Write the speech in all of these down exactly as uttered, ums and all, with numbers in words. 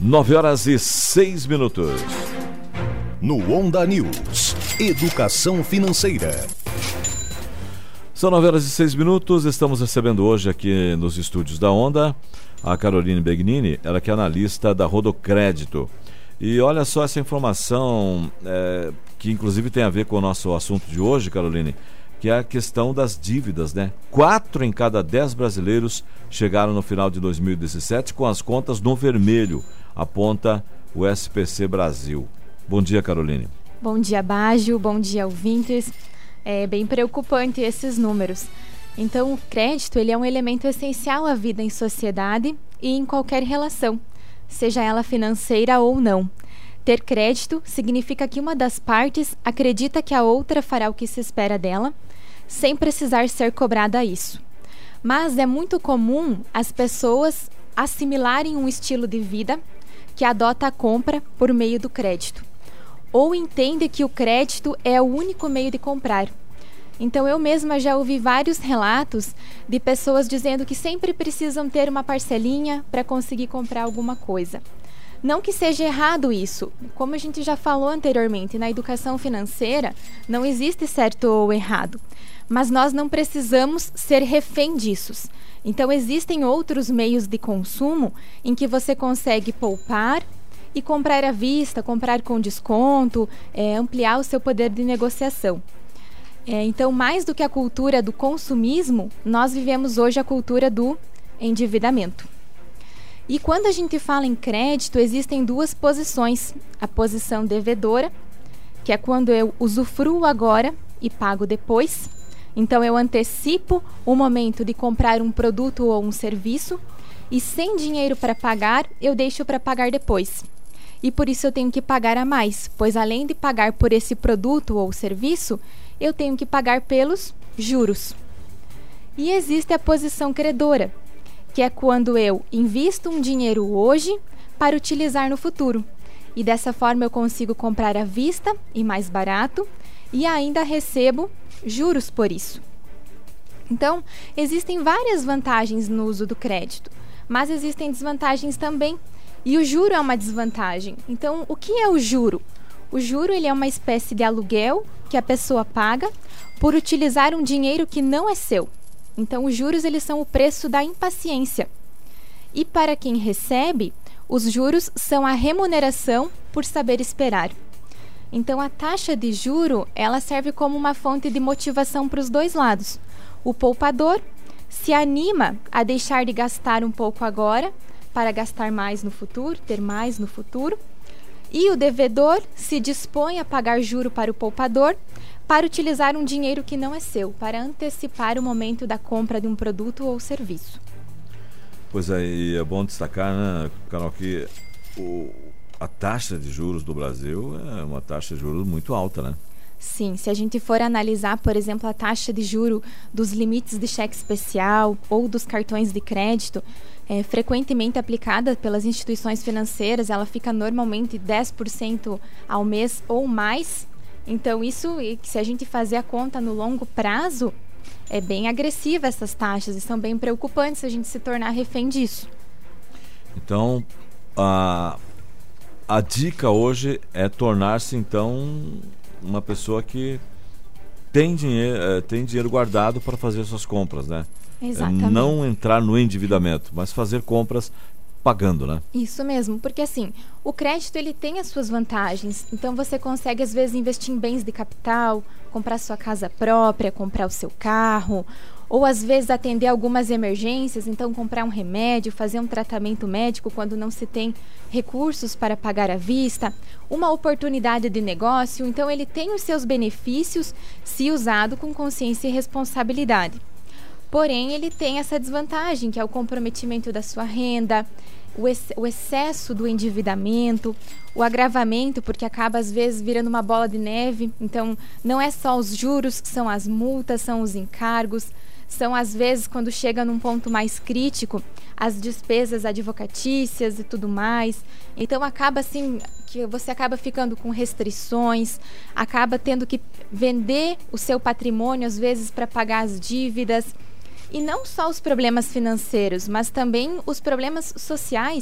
Nove horas e seis minutos. No Onda News, educação financeira. São nove horas e seis minutos, estamos recebendo hoje aqui nos estúdios da Onda a Caroline Begnini, ela que é analista da Rodocrédito. E olha só essa informação, é, que inclusive tem a ver com o nosso assunto de hoje, Caroline, que é a questão das dívidas, né? Quatro em cada dez brasileiros chegaram no final de dois mil e dezessete com as contas no vermelho, aponta o S P C Brasil. Bom dia, Caroline. Bom dia, Baggio. Bom dia, ouvintes. É bem preocupante esses números. Então, o crédito ele é um elemento essencial à vida em sociedade e em qualquer relação, seja ela financeira ou não. Ter crédito significa que uma das partes acredita que a outra fará o que se espera dela, sem precisar ser cobrada a isso. Mas é muito comum as pessoas assimilarem um estilo de vida que adota a compra por meio do crédito, ou entende que o crédito é o único meio de comprar. Então eu mesma já ouvi vários relatos de pessoas dizendo que sempre precisam ter uma parcelinha para conseguir comprar alguma coisa. Não que seja errado isso, como a gente já falou anteriormente, na educação financeira não existe certo ou errado, mas nós não precisamos ser refém disso. Então existem outros meios de consumo em que você consegue poupar e comprar à vista, comprar com desconto, é, ampliar o seu poder de negociação. É, então, mais do que a cultura do consumismo, nós vivemos hoje a cultura do endividamento. E quando a gente fala em crédito, existem duas posições. A posição devedora, que é quando eu usufruo agora e pago depois. Então, eu antecipo o momento de comprar um produto ou um serviço e sem dinheiro para pagar, eu deixo para pagar depois. E por isso eu tenho que pagar a mais, pois além de pagar por esse produto ou serviço, eu tenho que pagar pelos juros. E existe a posição credora, que é quando eu invisto um dinheiro hoje para utilizar no futuro. E dessa forma eu consigo comprar à vista e mais barato e ainda recebo juros por isso. Então, existem várias vantagens no uso do crédito, mas existem desvantagens também. E o juro é uma desvantagem. Então, o que é o juro? O juro ele é uma espécie de aluguel que a pessoa paga por utilizar um dinheiro que não é seu. Então, os juros eles são o preço da impaciência. E para quem recebe, os juros são a remuneração por saber esperar. Então, a taxa de juro ela serve como uma fonte de motivação para os dois lados. O poupador se anima a deixar de gastar um pouco agora para gastar mais no futuro, ter mais no futuro. E o devedor se dispõe a pagar juro para o poupador para utilizar um dinheiro que não é seu, para antecipar o momento da compra de um produto ou serviço. Pois é, e é bom destacar, né, Carol, que o, a taxa de juros do Brasil é uma taxa de juros muito alta, né? Sim, se a gente for analisar, por exemplo, a taxa de juro dos limites de cheque especial ou dos cartões de crédito, é, frequentemente aplicada pelas instituições financeiras, ela fica normalmente dez por cento ao mês ou mais. Então, isso, se a gente fazer a conta no longo prazo, é bem agressiva essas taxas e são bem preocupantes se a gente se tornar refém disso. Então, a, a dica hoje é tornar-se, então, uma pessoa que tem dinheiro, tem dinheiro guardado para fazer suas compras, né? Exatamente. É não entrar no endividamento, mas fazer compras pagando, né? Isso mesmo, porque assim, o crédito ele tem as suas vantagens. Então você consegue às vezes investir em bens de capital, comprar sua casa própria, comprar o seu carro, ou às vezes atender algumas emergências, então comprar um remédio, fazer um tratamento médico quando não se tem recursos para pagar à vista, uma oportunidade de negócio. Então ele tem os seus benefícios se usado com consciência e responsabilidade. Porém, ele tem essa desvantagem, que é o comprometimento da sua renda, o, ex- o excesso do endividamento, o agravamento, porque acaba às vezes virando uma bola de neve. Então, não é só os juros, são as multas, são os encargos, são às vezes, quando chega num ponto mais crítico, as despesas advocatícias e tudo mais. Então, acaba assim, que você acaba ficando com restrições, acaba tendo que vender o seu patrimônio, às vezes, para pagar as dívidas. E não só os problemas financeiros, mas também os problemas sociais.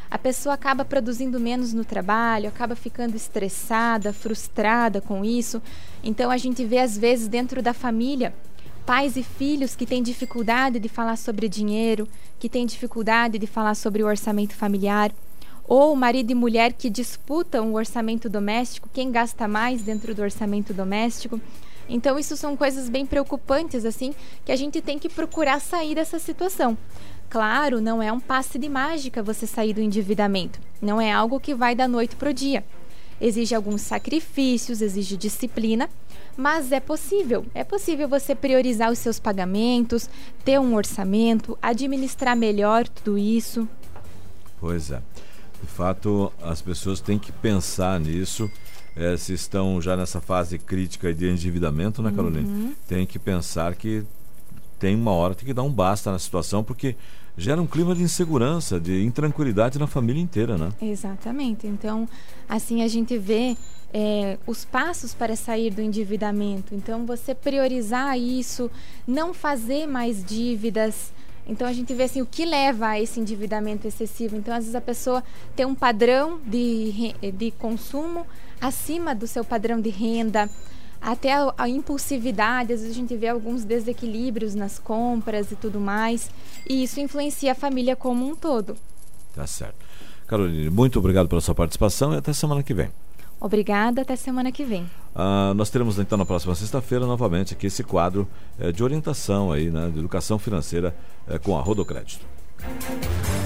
a pessoa acaba produzindo menos no trabalho, acaba ficando estressada, frustrada com isso. Então a gente vê às vezes dentro da família pais e filhos que têm dificuldade de falar sobre dinheiro, que têm dificuldade de falar sobre o orçamento familiar, ou marido e mulher que disputam o orçamento doméstico, quem gasta mais dentro do orçamento doméstico. Então isso são coisas bem preocupantes, assim, que a gente tem que procurar sair dessa situação. Claro, não é um passe de mágica você sair do endividamento, não é algo que vai da noite para o dia. Exige alguns sacrifícios, exige disciplina, mas é possível. É possível você priorizar os seus pagamentos, ter um orçamento, administrar melhor tudo isso. Pois é. De fato, as pessoas têm que pensar nisso. É, se estão já nessa fase crítica de endividamento, né, Carolina? Uhum. Tem que pensar que tem uma hora, tem que dar um basta na situação, porque gera um clima de insegurança, de intranquilidade na família inteira, né? Exatamente. Então, assim a gente vê é, os passos para sair do endividamento. Então, você priorizar isso, não fazer mais dívidas. Então, a gente vê assim, o que leva a esse endividamento excessivo. Então, às vezes a pessoa tem um padrão de, de consumo acima do seu padrão de renda, até a, a impulsividade, às vezes a gente vê alguns desequilíbrios nas compras e tudo mais, e isso influencia a família como um todo. Tá certo. Carolina, muito obrigado pela sua participação e até semana que vem. Obrigada, até semana que vem. Ah, nós teremos então na próxima sexta-feira novamente aqui esse quadro eh, de orientação aí, né, de educação financeira eh, com a Rodocrédito.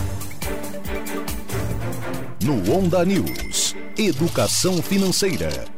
No Onda News, educação financeira.